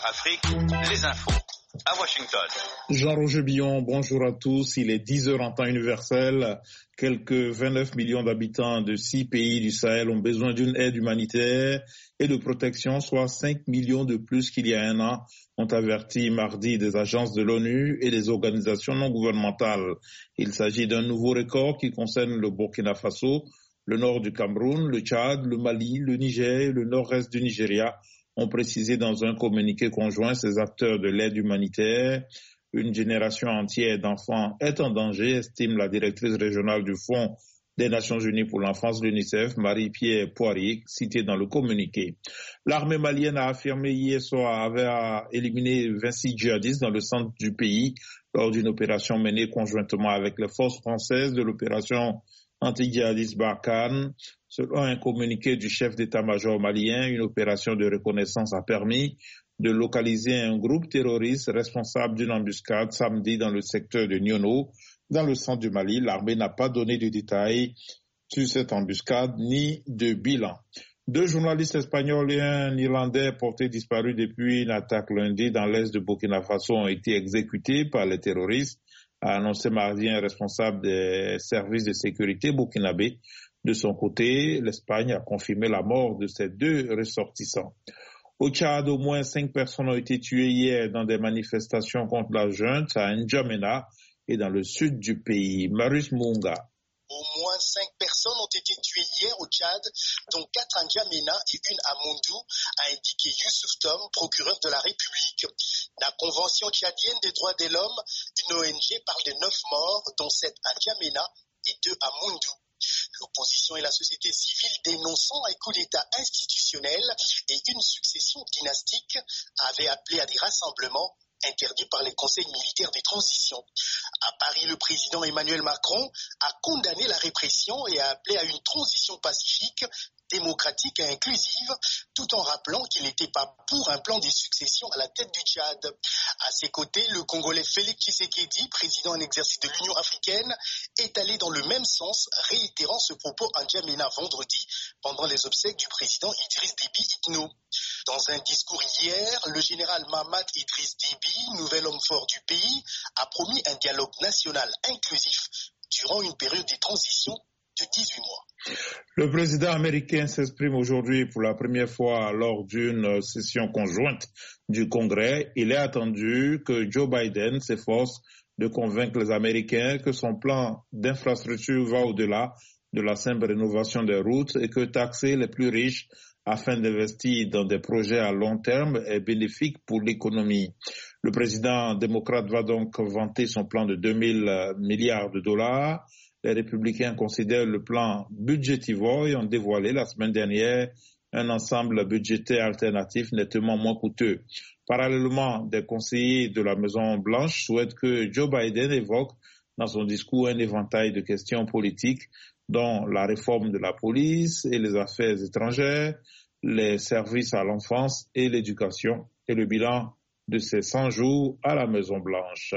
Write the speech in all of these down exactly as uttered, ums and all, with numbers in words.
Afrique, les infos à Washington. Jean-Roger Billon, bonjour à tous. Il est dix heures en temps universel. Quelques vingt-neuf millions d'habitants de six pays du Sahel ont besoin d'une aide humanitaire et de protection, soit cinq millions de plus qu'il y a un an, ont averti mardi des agences de l'ONU et des organisations non gouvernementales. Il s'agit d'un nouveau record qui concerne le Burkina Faso, le nord du Cameroun, le Tchad, le Mali, le Niger et le nord-est du Nigeria, ont précisé dans un communiqué conjoint ces acteurs de l'aide humanitaire. Une génération entière d'enfants est en danger, estime la directrice régionale du Fonds des Nations Unies pour l'enfance, l'UNICEF, Marie-Pierre Poirier, citée dans le communiqué. L'armée malienne a affirmé hier soir avoir éliminé vingt-six djihadistes dans le centre du pays lors d'une opération menée conjointement avec les forces françaises de l'opération anti-djihadiste Barkhane. Selon un communiqué du chef d'état-major malien, une opération de reconnaissance a permis de localiser un groupe terroriste responsable d'une embuscade samedi dans le secteur de Niono, dans le centre du Mali. L'armée n'a pas donné de détails sur cette embuscade ni de bilan. Deux journalistes espagnols et un Irlandais portés disparus depuis une attaque lundi dans l'est de Burkina Faso ont été exécutés par les terroristes, a annoncé mardi un responsable des services de sécurité burkinabé. De son côté, l'Espagne a confirmé la mort de ces deux ressortissants. Au Tchad, au moins cinq personnes ont été tuées hier dans des manifestations contre la junte à N'Djamena et dans le sud du pays. Marius Munga. Au moins cinq personnes ont été tuées hier au Tchad, dont quatre à N'Djamena et une à Moundou, a indiqué Youssouf Tom, procureur de la République. La Convention tchadienne des droits de l'homme, une O N G, parle de neuf morts, dont sept à N'Djamena et deux à Moundou. L'opposition et la société civile dénonçant un coup d'État institutionnel et une succession dynastique avaient appelé à des rassemblements interdits par les conseils militaires de transition. À Paris, le président Emmanuel Macron a condamné la répression et a appelé à une transition pacifique, démocratique et inclusive, tout en rappelant qu'il n'était pas pour un plan de succession à la tête du Tchad. À ses côtés, le Congolais Félix Tshisekedi, président en exercice de l'Union africaine, est allé dans le même sens, réitérant ce propos à N'Djamena vendredi, pendant les obsèques du président Idriss Déby Itno. Dans un discours hier, le général Mahamat Idriss Déby, nouvel homme fort du pays, a promis un dialogue national inclusif durant une période de transition de dix-huit mois. Le président américain s'exprime aujourd'hui pour la première fois lors d'une session conjointe du Congrès. Il est attendu que Joe Biden s'efforce de convaincre les Américains que son plan d'infrastructure va au-delà de la simple rénovation des routes et que taxer les plus riches afin d'investir dans des projets à long terme est bénéfique pour l'économie. Le président démocrate va donc vanter son plan de deux mille milliards de dollars. Les républicains considèrent le plan budgétivore et ont dévoilé la semaine dernière un ensemble budgétaire alternatif nettement moins coûteux. Parallèlement, des conseillers de la Maison-Blanche souhaitent que Joe Biden évoque dans son discours un éventail de questions politiques dont la réforme de la police et les affaires étrangères, les services à l'enfance et l'éducation et le bilan de ces cent jours à la Maison-Blanche.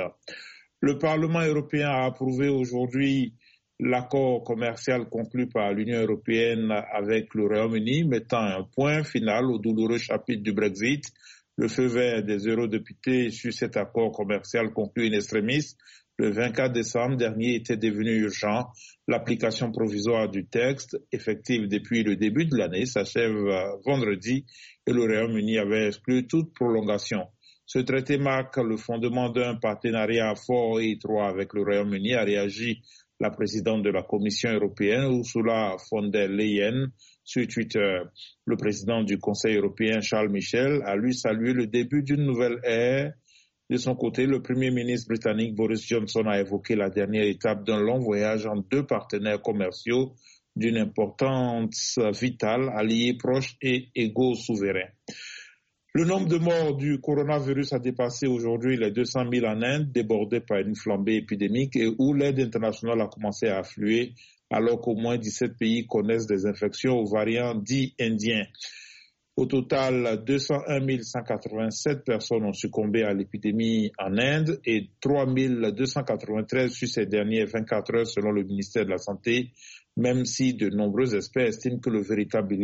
Le Parlement européen a approuvé aujourd'hui l'accord commercial conclu par l'Union européenne avec le Royaume-Uni, mettant un point final au douloureux chapitre du Brexit. Le feu vert des eurodéputés sur cet accord commercial conclu in extremis le vingt-quatre décembre dernier était devenu urgent. L'application provisoire du texte, effective depuis le début de l'année, s'achève vendredi et le Royaume-Uni avait exclu toute prolongation. Ce traité marque le fondement d'un partenariat fort et étroit avec le Royaume-Uni, a réagi la présidente de la Commission européenne, Ursula von der Leyen, sur Twitter. Le président du Conseil européen, Charles Michel, a lui salué le début d'une nouvelle ère. De son côté, le Premier ministre britannique Boris Johnson a évoqué la dernière étape d'un long voyage entre deux partenaires commerciaux d'une importance vitale, alliés proches et égaux souverains. Le nombre de morts du coronavirus a dépassé aujourd'hui les deux cent mille en Inde, débordé par une flambée épidémique et où l'aide internationale a commencé à affluer, alors qu'au moins dix-sept pays connaissent des infections aux variants dits indiens. Au total, deux cent un mille cent quatre-vingt-sept personnes ont succombé à l'épidémie en Inde et trois mille deux cent quatre-vingt-treize sur ces dernières vingt-quatre heures selon le ministère de la Santé, même si de nombreux experts estiment que le véritable